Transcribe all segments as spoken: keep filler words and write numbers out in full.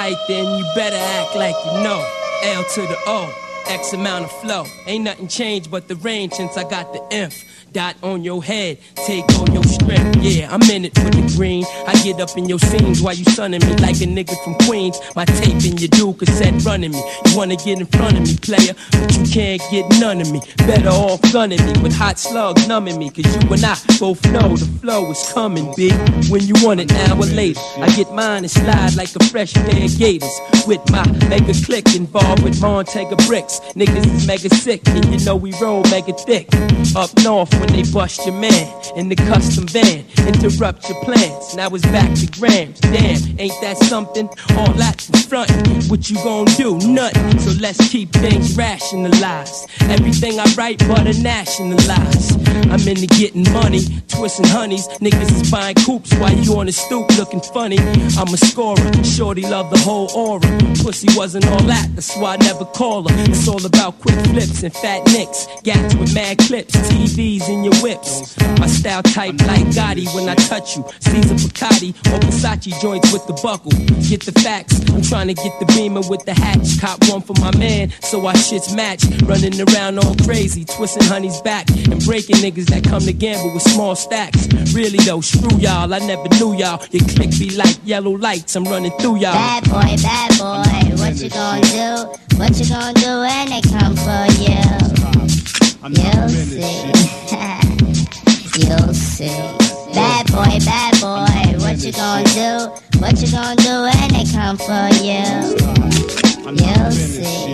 Alright then, you better act like you know. L to the O, X amount of flow. Ain't nothing changed but the range since I got the inf. Dot on your head, take on your strength. Yeah, I'm in it for the green. I get up in your scenes while you sunning me like a nigga from Queens. My tape in your dude cassette running me. You wanna get in front of me, player, but you can't get none of me. Better off gunning me with hot slugs numbing me. Cause you and I both know the flow is coming, B. When you want it now or later, I get mine and slide like a fresh pair of gators. With my mega click involved with Montega bricks. Niggas is mega sick and you know we roll mega thick. Up north when they bust your man in the custom van, interrupt your plans. Now it's back to grams. Damn, ain't that something? All that in front. What you gon' do? Nothing. So let's keep things rationalized. Everything I write, but a nationalized. I'm into getting money, twisting honeys. Niggas is buying coops while you on the stoop looking funny. I'm a scorer. Shorty love the whole aura. Pussy wasn't all that, that's why I never call her. It's all about quick flips and fat nicks. Gats with mad clips, T Vs in your whips. My style type like Gotti when I touch you. Caesar Piccati or Versace joints with the buckle. Get the facts, I'm trying to get the Beamer with the hatch. Cop one for my man, so our shits match. Running around all crazy, twisting honey's back. And breaking niggas that come to gamble with small stacks. Really though, screw y'all, I never knew y'all. Your click be like yellow lights, I'm running through y'all. Bad boy, bad boy, what you gonna do? What you gonna do when they come for you? You'll see. You'll see. Bad boy, bad boy, what you gonna do? What you gonna do when they come for you? You'll see.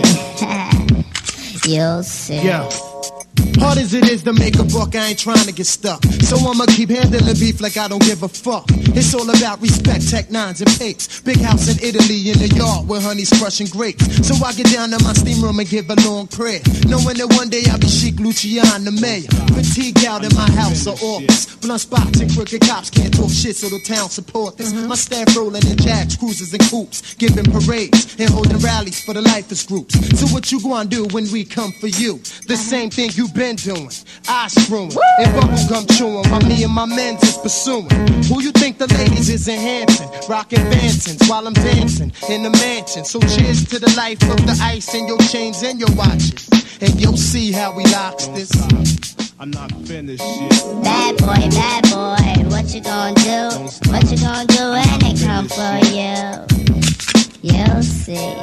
You'll see. Yeah. Hard as it is to make a buck, I ain't trying to get stuck. So I'ma keep handling beef like I don't give a fuck. It's all about respect, tech nines and papes. Big house in Italy in the yard where honey's crushing grapes. So I get down to my steam room and give a long prayer, knowing that one day I'll be Chic Luciano, the mayor. Fatigue out in my house or office. Blunt spots and crooked cops can't talk shit, so the town support this. My staff rolling in jacks, cruisers and coupes, giving parades and holding rallies for the lifers groups. So what you gonna do when we come for you? The same thing you been doing, eye screwing and bubblegum chewing while me and my men is pursuing. Who you think the ladies is enhancing? Rocking Bantons while I'm dancing in the mansion. So cheers to the life of the ice and your chains and your watches, and you'll see how we locks this. I'm not finished yet. Bad boy, bad boy, what you gonna do? What you gonna do when they come for you? You'll see.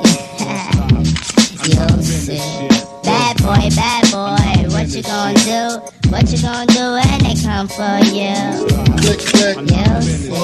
You'll see. Bad boy, bad boy, what you gonna do? What you gonna do when they come for you? Click, click. You'll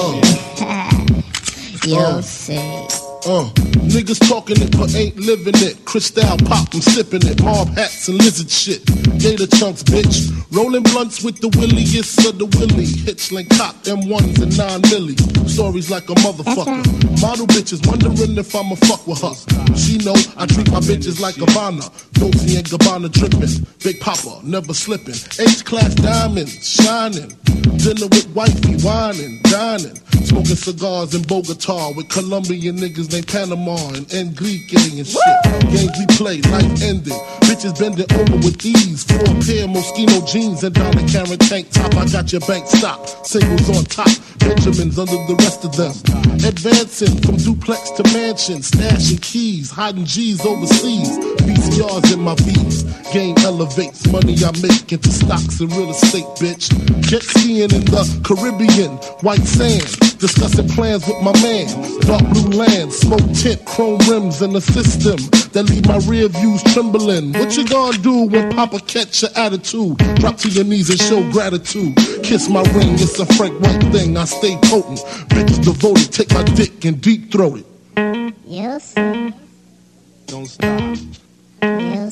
see. You'll see. Uh, niggas talking it but ain't living it. Cristal pop, I'm sipping it. Mob hats and lizard shit. Gator chunks, bitch. Rolling blunts with the williest of the willy. Hitchling cop, M ones and nine milli. Stories like a motherfucker. Model bitches wondering if I'ma fuck with her. She know I treat my bitches like Gabbana. Dolce and Gabbana dripping. Big Papa, never slipping. H-class diamonds, shining. Dinner with wifey, whining, dining. Smoking cigars in Bogota with Colombian niggas named Panama and Enrique and shit. Games we play, life ending. Bitches bending over with these. Four pair Moschino jeans and down the Karen tank top. I got your bank stop. Singles on top. Benjamins under the rest of them. Advancing from duplex to mansion. Stashing keys. Hiding G's overseas. B C Rs in my V's. Game elevates. Money I make into stocks and real estate, bitch. Jet skiing in the Caribbean. White sand. Discussing plans with my man. Dark blue land, smoke tint, chrome rims in the system that leave my rear views trembling. What you gonna do when Papa catch your attitude? Drop to your knees and show gratitude. Kiss my ring, it's a Frank White thing. I stay potent. Bitch devoted, take my dick and deep throat it. Yes. Don't stop. Yes.